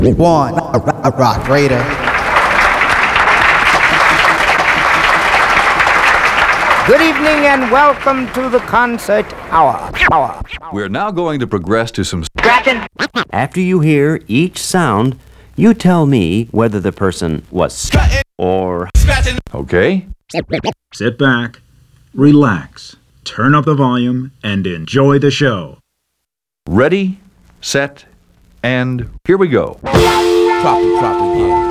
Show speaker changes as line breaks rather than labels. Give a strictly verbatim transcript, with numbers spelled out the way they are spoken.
One, a, a rock raider.
Good evening and welcome to the concert hour. hour.
We're now going to progress to some
Scratching.
After you hear each sound, you tell me whether the person was scratching or
scratching. Okay?
Sit back, relax, turn up the volume, and enjoy the show.
Ready, set, and here we go.
Drop it, drop it, yeah.